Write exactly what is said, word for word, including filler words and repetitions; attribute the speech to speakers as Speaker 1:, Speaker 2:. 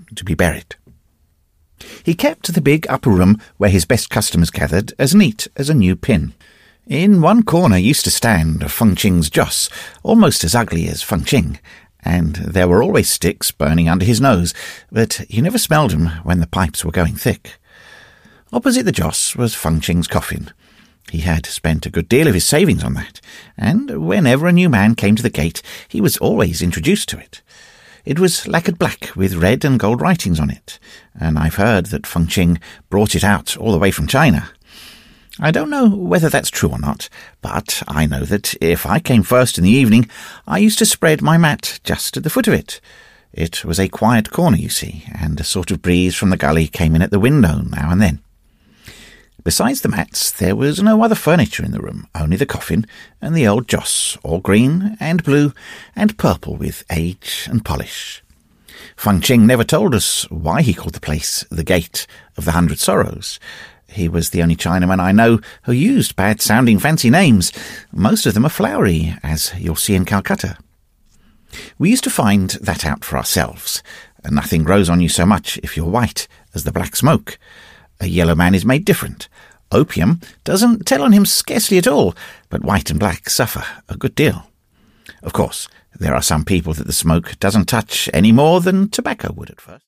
Speaker 1: to be buried. He kept the big upper room where his best customers gathered as neat as a new pin. In one corner used to stand Feng Qing's Joss, almost as ugly as Feng Qing, and there were always sticks burning under his nose, but you never smelled them when the pipes were going thick. Opposite the Joss was Feng Qing's coffin. He had spent a good deal of his savings on that, and whenever a new man came to the gate, he was always introduced to it. It was lacquered black with red and gold writings on it, and I've heard that Feng Qing brought it out all the way from China. I don't know whether that's true or not, but I know that if I came first in the evening, I used to spread my mat just at the foot of it. It was a quiet corner, you see, and a sort of breeze from the gully came in at the window now and then. Besides the mats, there was no other furniture in the room, only the coffin and the old Joss, all green and blue and purple with age and polish. Feng Qing never told us why he called the place the Gate of the Hundred Sorrows. He was the only Chinaman I know who used bad-sounding fancy names. Most of them are flowery, as you'll see in Calcutta. We used to find that out for ourselves. Nothing grows on you so much if you're white as the black smoke. A yellow man is made different. Opium doesn't tell on him scarcely at all, but white and black suffer a good deal. Of course, there are some people that the smoke doesn't touch any more than tobacco would at first.